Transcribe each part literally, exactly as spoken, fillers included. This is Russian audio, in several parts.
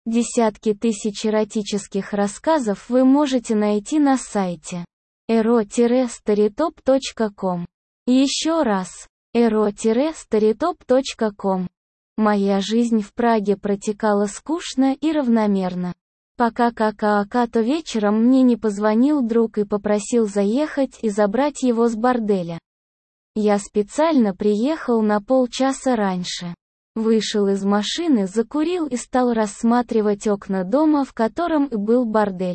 Десятки тысяч эротических рассказов вы можете найти на сайте эро старитоп точка ком. Еще раз, эро старитоп точка ком. Моя жизнь в Праге протекала скучно и равномерно. Пока кака-то вечером мне не позвонил друг и попросил заехать и забрать его с борделя. Я специально приехал на полчаса раньше. Вышел из машины, закурил и стал рассматривать окна дома, в котором и был бордель.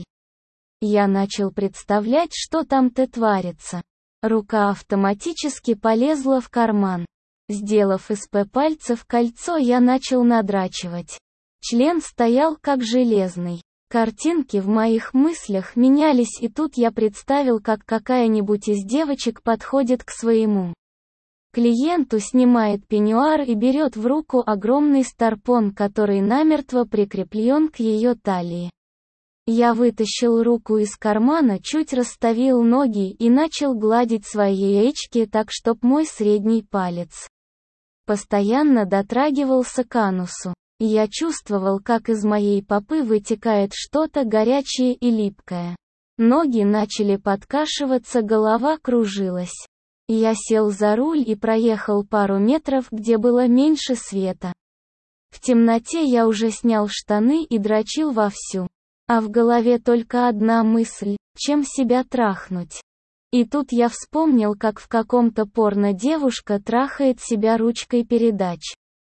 Я начал представлять, что там-то творится. Рука автоматически полезла в карман. Сделав из пальцев кольцо, я начал надрачивать. Член стоял как железный. Картинки в моих мыслях менялись, и тут я представил, как какая-нибудь из девочек подходит к своему клиенту, снимает пеньюар и берет в руку огромный старпон, который намертво прикреплен к ее талии. Я вытащил руку из кармана, чуть расставил ноги и начал гладить свои яички так, чтоб мой средний палец постоянно дотрагивался к анусу. Я чувствовал, как из моей попы вытекает что-то горячее и липкое. Ноги начали подкашиваться, голова кружилась. Я сел за руль и проехал пару метров, где было меньше света. В темноте я уже снял штаны и дрочил вовсю. А в голове только одна мысль: чем себя трахнуть. И тут я вспомнил, как в каком-то порно девушка трахает себя ручкой передач.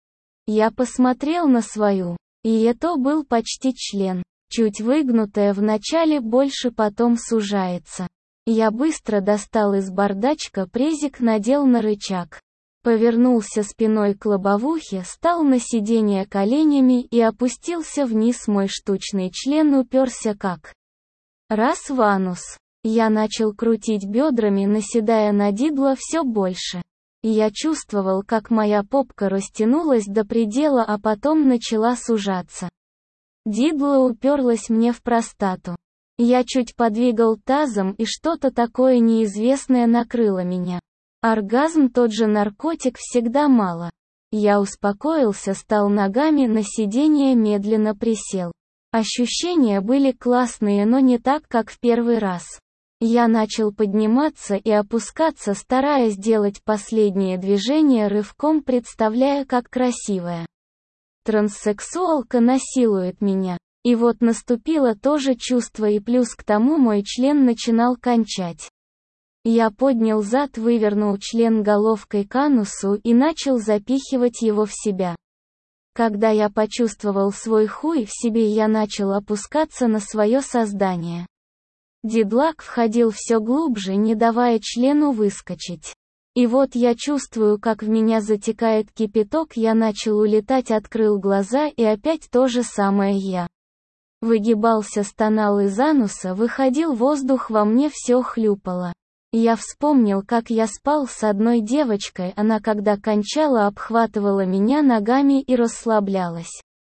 Я посмотрел на свою, и это был почти член. Чуть выгнутая вначале, больше потом сужается. Я быстро достал из бардачка презик, надел на рычаг. Повернулся спиной к лобовухе, стал на сиденье коленями и опустился вниз. Мой штучный член уперся как раз в анус. Я начал крутить бедрами, наседая на дидло все больше. Я чувствовал, как моя попка растянулась до предела, а потом начала сужаться. Дидло уперлось мне в простату. Я чуть подвигал тазом, и что-то такое неизвестное накрыло меня. Оргазм, тот же наркотик, всегда мало. Я успокоился, стал ногами на сиденье, медленно присел. Ощущения были классные, но не так, как в первый раз. Я начал подниматься и опускаться, стараясь сделать последнее движение рывком, представляя, как красивая транссексуалка насилует меня. И вот наступило то же чувство, и плюс к тому мой член начинал кончать. Я поднял зад, вывернул член головкой к анусу и начал запихивать его в себя. Когда я почувствовал свой хуй в себе, я начал опускаться на свое создание. Дидлак входил все глубже, не давая члену выскочить. И вот я чувствую, как в меня затекает кипяток, я начал улетать, открыл глаза, и опять то же самое я. Выгибался, стонал из ануса, выходил воздух, во мне все хлюпало. Я вспомнил, как я спал с одной девочкой, она когда кончала, обхватывала меня ногами и расслаблялась.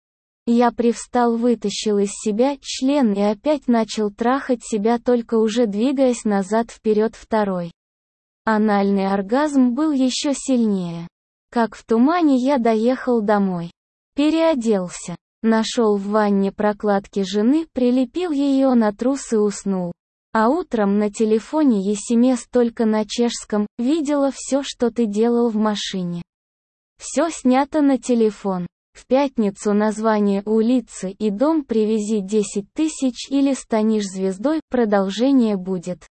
Я привстал, вытащил из себя член и опять начал трахать себя, только уже двигаясь назад-вперед. Второй анальный оргазм был еще сильнее. Как в тумане я доехал домой. Переоделся. Нашел в ванне прокладки жены, прилепил ее на трус и уснул. А утром на телефоне эс эм эс только на чешском: видела все, что ты делал в машине. Все снято на телефон. В пятницу название улицы и дом, привези десять тысяч или станешь звездой, продолжение будет.